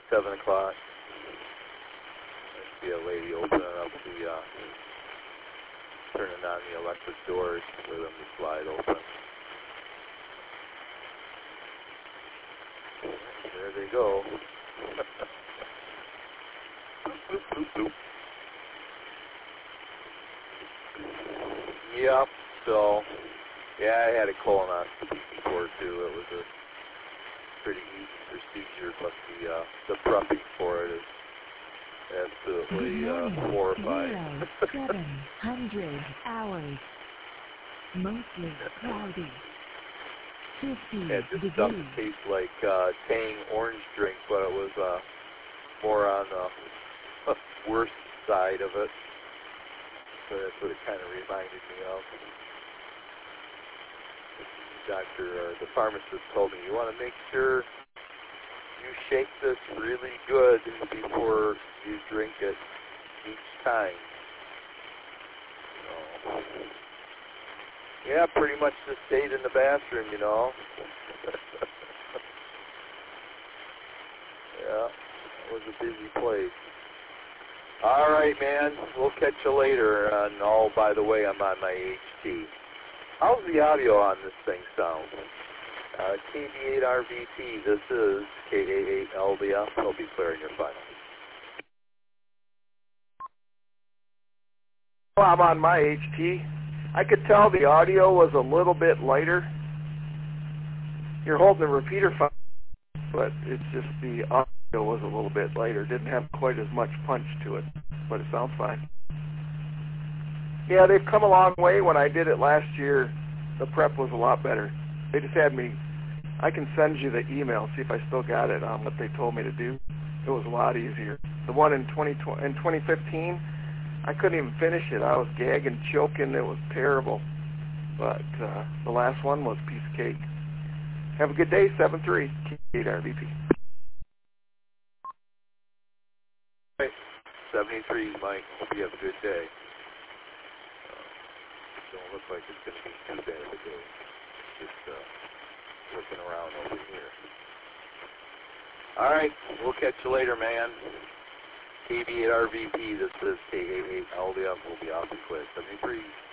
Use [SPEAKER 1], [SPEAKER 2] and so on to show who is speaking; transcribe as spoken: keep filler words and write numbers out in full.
[SPEAKER 1] seven o'clock. I see a lady opening up the, uh, turning on the electric doors for them to slide open. There they go. Boop, boop, boop. Yep, so, yeah, I had a colonoscopy before, too. It was a pretty easy procedure, but the, uh, the prepping for it is absolutely uh, horrifying.
[SPEAKER 2] seven hundred hours. Mostly cloudy. fifty
[SPEAKER 1] Yeah, this
[SPEAKER 2] degrees.
[SPEAKER 1] stuff tastes like uh, Tang orange drink, but it was uh, more on the worst side of it. So that's what it kind of reminded me of. The doctor or the pharmacist told me, you want to make sure you shake this really good before you drink it each time. So, yeah, pretty much just stayed in the bathroom, you know. Yeah, it was a busy place. All right, man. We'll catch you later. And oh, by the way, I'm on my H T. How's the audio on this thing sound? Uh, K B eight R V P, this is K A eight L B F. It'll be clear in your final.
[SPEAKER 3] Well, I'm on my H T. I could tell the audio was a little bit lighter. You're holding the repeater fine, but it's just the audio was a little bit lighter. Didn't have quite as much punch to it, but it sounds fine. Yeah, they've come a long way. When I did it last year, the prep was a lot better. They just had me, I can send you the email, see if I still got it on what they told me to do. It was a lot easier. The one in twenty in twenty fifteen, I couldn't even finish it. I was gagging, choking. It was terrible. But uh, the last one was a piece of cake. Have a good day, seven three, K eight R V P.
[SPEAKER 1] Hey, seventy-three, Mike. Hope you have a good day. Don't look like it's going to be too bad of a day. Just uh, looking around over here. All right, we'll catch you later, man. K B eight R V P, this is K A eight L D F. We'll be off and quick. seventy-three.